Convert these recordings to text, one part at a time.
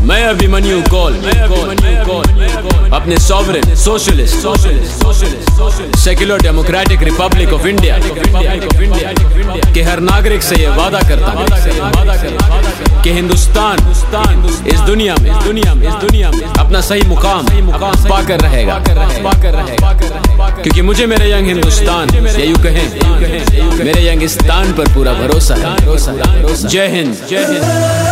मैं अभिमन्यु कौल अपने sovereign socialist secular democratic republic of India के हर नागरिक से ये वादा करता हूँ कि हिंदुस्तान इस दुनिया में अपना सही मुकाम पाकर रहेगा, क्योंकि मुझे मेरे यंग हिंदुस्तान या यूं कहें मेरे यंगिस्तान पर पूरा भरोसा है। जय हिंद, जय हिंद।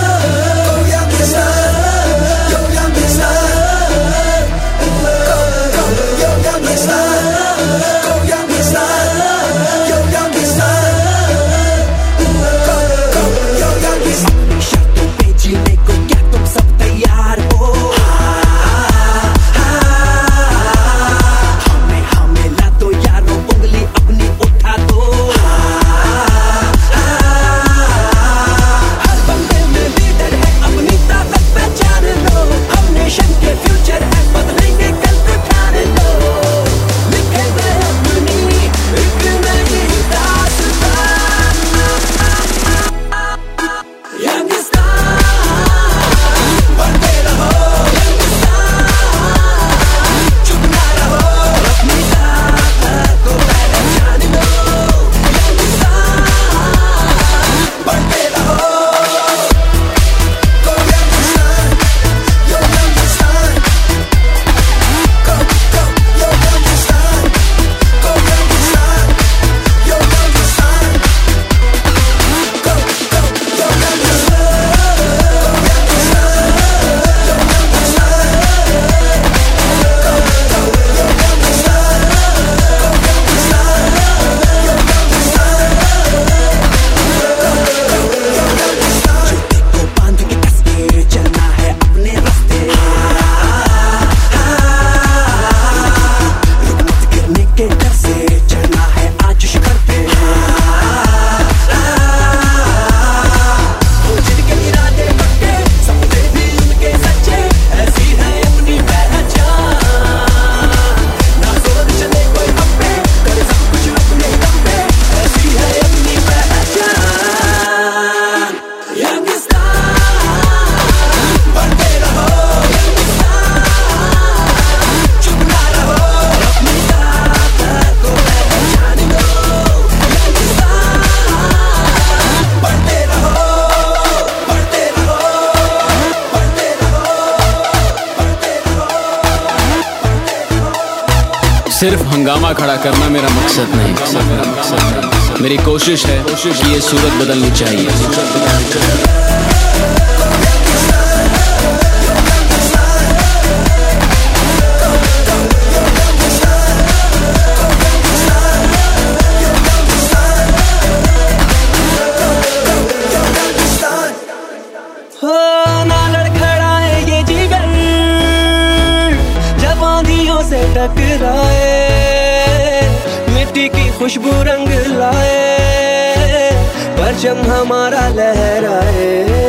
सिर्फ हंगामा खड़ा करना मेरा मकसद नहीं, मेरी कोशिश है कि ये सूरत बदलनी चाहिए। टकराए मिट्टी की खुशबू रंग लाए, परचम हमारा लहराए।